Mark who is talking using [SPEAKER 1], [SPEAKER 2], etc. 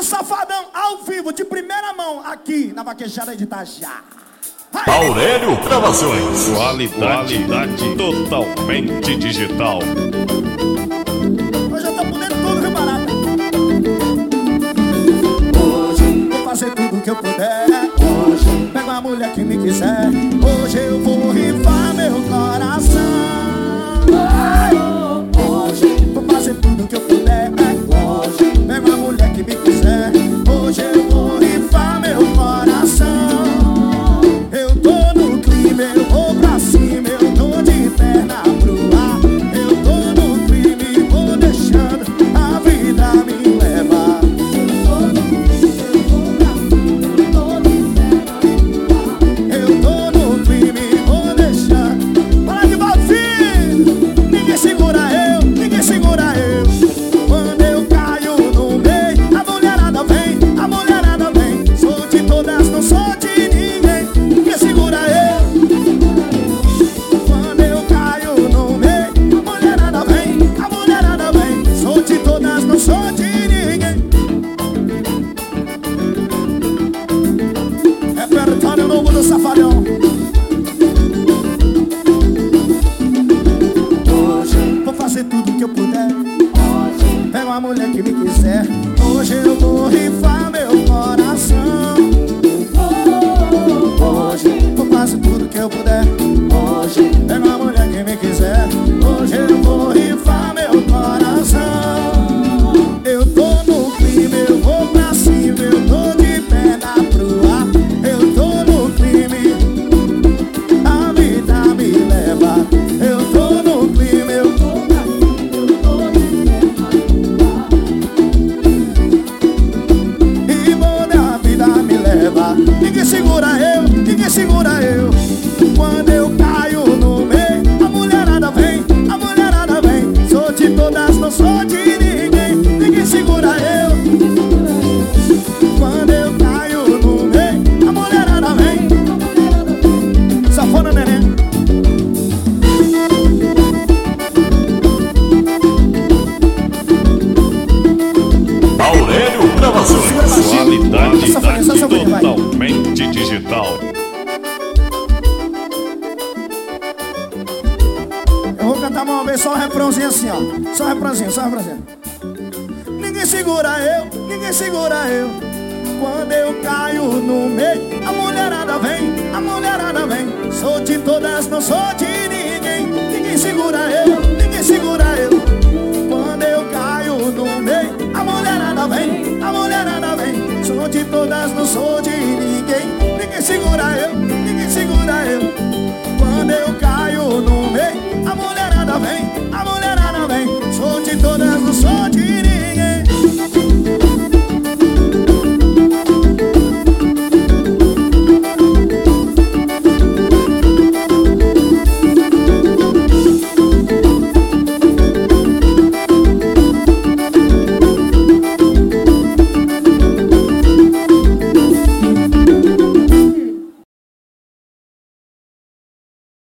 [SPEAKER 1] do Safadão, ao vivo, de primeira mão, aqui na Vaquejada de Itajá.
[SPEAKER 2] Aurélio Gravações.
[SPEAKER 3] Qualidade totalmente digital.
[SPEAKER 1] Hoje eu tô podendo tudo, viu, barata? Hoje vou fazer tudo que eu puder. Hoje pego a mulher que me quiser. Hoje eu vou rifar meu coração. Hoje vou fazer tudo que eu puder. Hoje pego a mulher que me quiser. Hoje eu vou rifar meu coração. Eu tô no clima, eu vou pra cima, eu tô de perna pro ar. Eu tô no clima e vou deixando a vida me levar. Eu tô no clima e vou deixando. Fala de Valfim! Ninguém segura eu, ninguém segura eu. Quando eu caio no meio, a mulherada vem, sou de todas, não sou de ninguém. Ninguém segura eu. Quando eu caio no meio, a mulherada vem, sou de todas, não sou de ninguém. Repertório novo do Safadão. Hoje vou fazer tudo que eu puder. Hoje pego a mulher que me quiser. Hoje eu vou rifar meu coração. Hoje vou fazer tudo que eu puder. Hoje pego a mulher que me quiser. Hoje eu vou rifar meu coração. Eu tô no clima, eu vou pra cima, eu tô de perna pro ar. Eu tô no clima, a vida me leva. Eu tô no clima, eu tô pra cima, eu tô de perna pro ar. E toda a vida me leva. Ninguém segura eu, ninguém segura eu. Quando eu caio no meio, a mulherada vem, sou de todas, não sou de ninguém. Ninguém segura eu. Quando eu caio no meio, a mulherada vem. Safona, neném.
[SPEAKER 2] Aurélio Gravações.
[SPEAKER 3] Qualidade totalmente digital.
[SPEAKER 1] Eu vou cantar uma vez só o refrãozinho assim, ó. Só o refrãozinho. Ninguém segura eu, ninguém segura eu. Quando eu caio no meio, a mulherada vem, sou de todas, não sou de ninguém. Ninguém segura eu, ninguém segura eu. Quando eu caio no meio, a mulherada vem, sou de todas, não sou de ninguém. Ninguém segura eu, ninguém segura eu. Quando eu